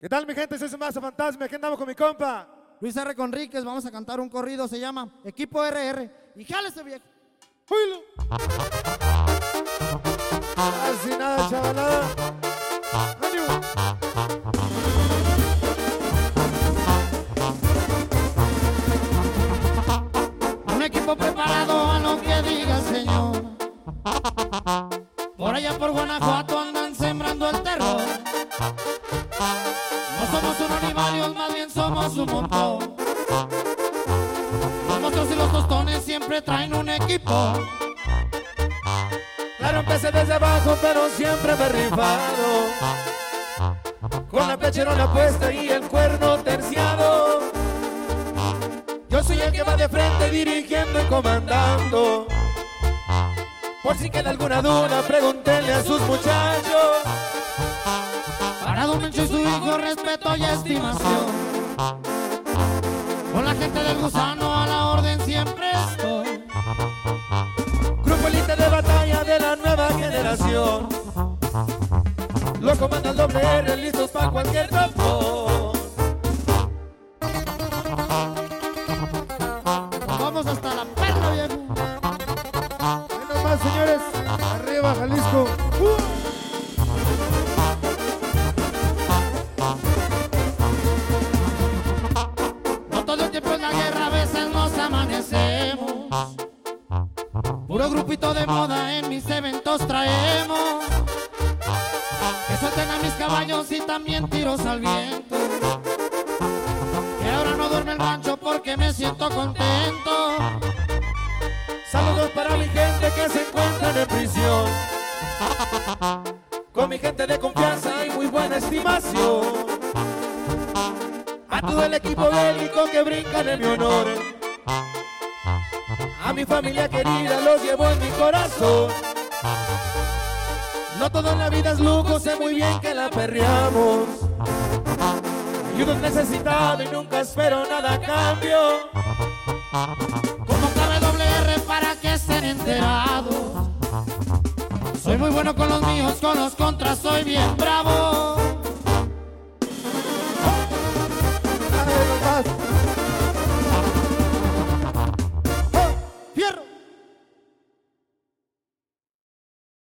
¿Qué tal, mi gente? Soy su Mazo Fantasma. Aquí andamos con mi compa Luis R. Conríquez. Vamos a cantar un corrido, se llama Equipo RR. Y jálese, viejo. ¡Oílo! Así nada, chavalada. ¡Ánimo! Un equipo preparado a lo que diga el Señor. Por allá por Guanajuato andan sembrando el terror. No somos unos rivalios, más bien somos un montón. Los monstruos y los tostones siempre traen un equipo. Claro, empecé desde abajo, pero siempre me he rifado. Con la pecherona puesta y el cuerno terciado. Yo soy el que va de frente dirigiendo y comandando. Por si queda alguna duda, pregúntenle a sus muchachos. Para Don Mencho y su hijo, respeto y estimación. Con la gente del gusano a la orden siempre estoy. Grupo elite de batalla de la nueva generación. Lo comanda el doble R, listos para cualquier trapo. Vamos hasta la perla, viejo. Menos más, señores. Arriba, Jalisco. No todo el tiempo es la guerra, a veces nos amanecemos. Puro grupito de moda en mis eventos traemos. Que suelten a mis caballos y también tiros al viento. Que ahora no duerme el rancho porque me siento contento. Saludos para mi gente que se encuentran en prisión. Con mi gente de confianza y muy buena estimación. A todo el equipo bélico que brincan en mi honor. A mi familia querida los llevo en mi corazón. No todo en la vida es lujo, sé muy bien que la perreamos. Y uno es necesitado y nunca espero nada a cambio. Como clave doble R para que estén enterados. Soy muy bueno con los míos, con los contras soy bien bravo.